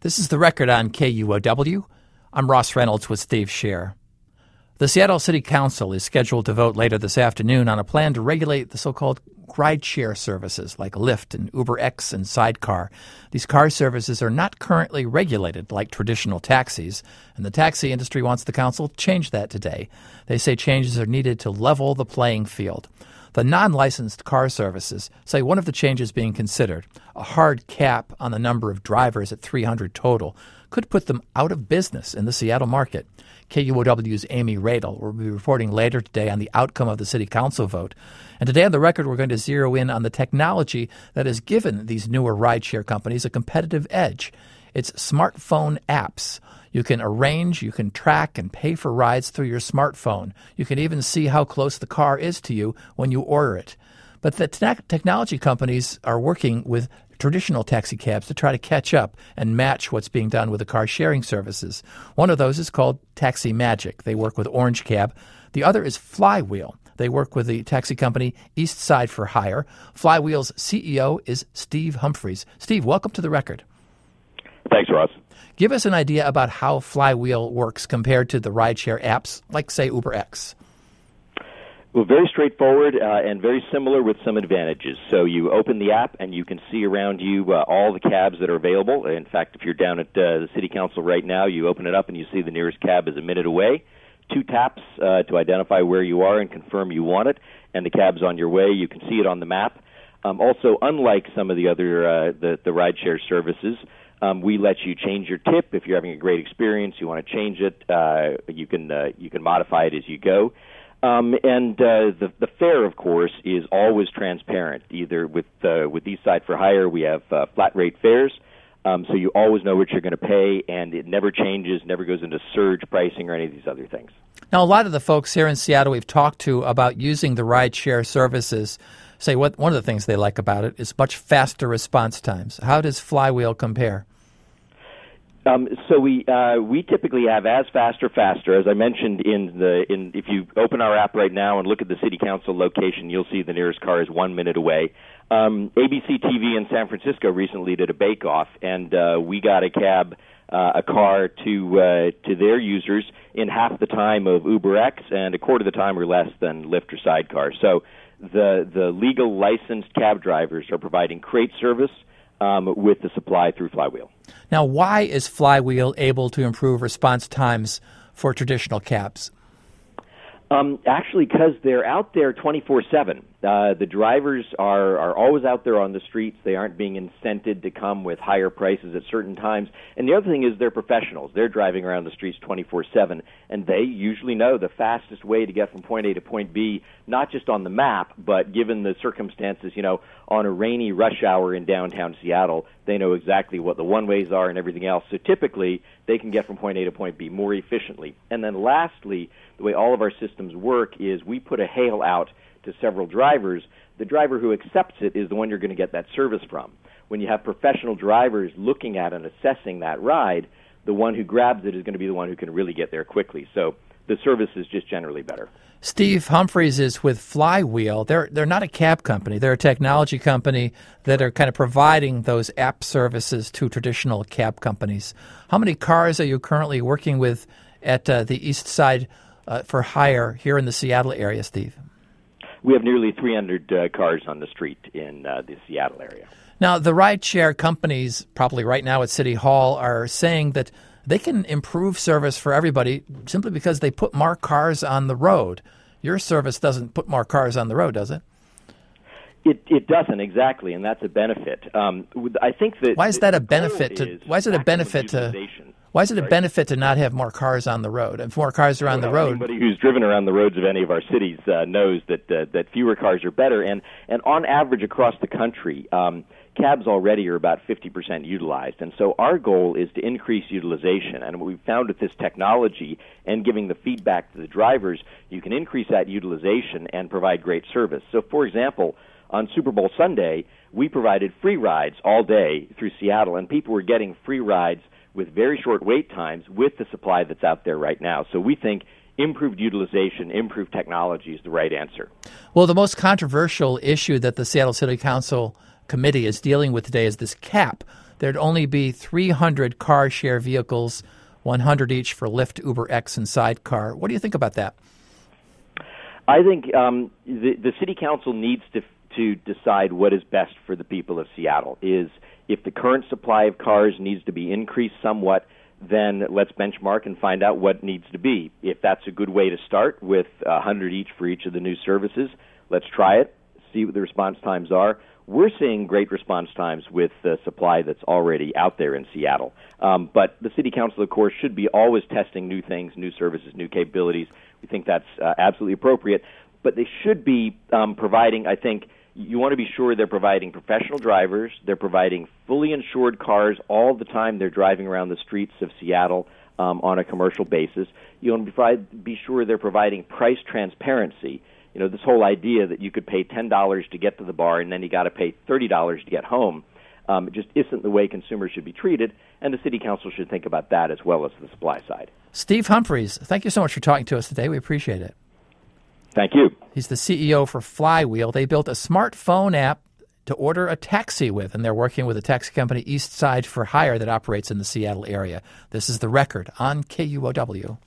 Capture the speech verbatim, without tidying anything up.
This is The Record on K U O W. I'm Ross Reynolds with Steve Scher. The Seattle City Council is scheduled to vote later this afternoon on a plan to regulate the so-called rideshare services like Lyft and UberX and Sidecar. These car services are not currently regulated like traditional taxis, and the taxi industry wants the council to change that today. They say changes are needed to level the playing field. The non-licensed car services say one of the changes being considered, a hard cap on the number of drivers at three hundred total, could put them out of business in the Seattle market. K U O W's Amy Radel will be reporting later today on the outcome of the City Council vote. And today on The Record, we're going to zero in on the technology that has given these newer rideshare companies a competitive edge. It's smartphone apps. You can arrange, you can track, and pay for rides through your smartphone. You can even see how close the car is to you when you order it. But the te- technology companies are working with traditional taxi cabs to try to catch up and match what's being done with the car sharing services. One of those is called Taxi Magic. They work with Orange Cab. The other is Flywheel. They work with the taxi company East Side for Hire. Flywheel's C E O is Steve Humphries. Steve, welcome to The Record. Thanks, Ross. Give us an idea about how Flywheel works compared to the rideshare apps, like, say, UberX. Well, very straightforward uh, and very similar with some advantages. So you open the app and you can see around you uh, all the cabs that are available. In fact, if you're down at uh, the City Council right now, you open it up and you see the nearest cab is a minute away. Two taps uh, to identify where you are and confirm you want it, and the cab's on your way. You can see it on the map. Um, also, unlike some of the other uh, the, the rideshare services, Um, we let you change your tip if you're having a great experience. You want to change it, uh, you can uh, you can modify it as you go. Um, and uh, the the fare, of course, is always transparent. Either with uh, with East Side for Hire, we have uh, flat rate fares, um, so you always know what you're going to pay, and it never changes, never goes into surge pricing or any of these other things. Now, a lot of the folks here in Seattle we've talked to about using the rideshare services say what one of the things they like about it is much faster response times. How does Flywheel compare? Um, so we uh, we typically have as fast or faster. As I mentioned, in the in if you open our app right now and look at the City Council location, you'll see the nearest car is one minute away. Um, A B C T V in San Francisco recently did a bake-off, and uh, we got a cab, uh, a car to uh, to their users in half the time of UberX and a quarter of the time or less than Lyft or Sidecar. So the the legal licensed cab drivers are providing great service um, with the supply through Flywheel. Now, why is Flywheel able to improve response times for traditional cabs? Um, actually, because they're out there twenty-four seven. Uh, the drivers are, are always out there on the streets. They aren't being incented to come with higher prices at certain times. And the other thing is they're professionals. They're driving around the streets twenty-four seven, and they usually know the fastest way to get from point A to point B, not just on the map, but given the circumstances, you know, on a rainy rush hour in downtown Seattle, they know exactly what the one-ways are and everything else. So typically, they can get from point A to point B more efficiently. And then lastly, the way all of our systems work is we put a hail out to several drivers. The driver who accepts it is the one you're going to get that service from. When you have professional drivers looking at and assessing that ride, the one who grabs it is going to be the one who can really get there quickly. So the service is just generally better. Steve Humphries is with Flywheel. They're they're not a cab company. They're a technology company that are kind of providing those app services to traditional cab companies. How many cars are you currently working with at uh, the East Side uh, for Hire here in the Seattle area, Steve? We have nearly three hundred uh, cars on the street in uh, the Seattle area. Now, the rideshare companies, probably right now at City Hall, are saying that they can improve service for everybody simply because they put more cars on the road. Your service doesn't put more cars on the road, does it? It it doesn't exactly, and that's a benefit. Um, I think that why is that a benefit to? Is why is it a benefit to? Why is it a Sorry. benefit to not have more cars on the road? If more cars are on well, the road, anybody who's driven around the roads of any of our cities uh, knows that uh, that fewer cars are better. And and on average across the country, um, cabs already are about fifty percent utilized. And so our goal is to increase utilization. And what we've found with this technology and giving the feedback to the drivers, you can increase that utilization and provide great service. So, for example, on Super Bowl Sunday, we provided free rides all day through Seattle, and people were getting free rides with very short wait times with the supply that's out there right now. So we think improved utilization, improved technology is the right answer. Well, the most controversial issue that the Seattle City Council committee is dealing with today is this cap. there'd only be three hundred car share vehicles, one hundred each for Lyft, Uber X, and Sidecar. What do you think about that? I think um, the, the city council needs to to decide what is best for the people of Seattle. Is if the current supply of cars needs to be increased somewhat, then let's benchmark and find out what needs to be. If that's a good way to start with one hundred each for each of the new services, let's try it, see what the response times are. We're seeing great response times with the supply that's already out there in Seattle. Um, but the City Council, of course, should be always testing new things, new services, new capabilities. We think that's uh, absolutely appropriate. But they should be um, providing, I think, you want to be sure they're providing professional drivers, they're providing fully insured cars all the time they're driving around the streets of Seattle um, on a commercial basis. You want to be, provide, be sure they're providing price transparency. You know, this whole idea that you could pay ten dollars to get to the bar and then you got to pay thirty dollars to get home, um, it just isn't the way consumers should be treated, and the City Council should think about that as well as the supply side. Steve Humphreys, thank you so much for talking to us today. We appreciate it. Thank you. He's the C E O for Flywheel. They built a smartphone app to order a taxi with, and they're working with a taxi company, East Side for Hire, that operates in the Seattle area. This is The Record on K U O W.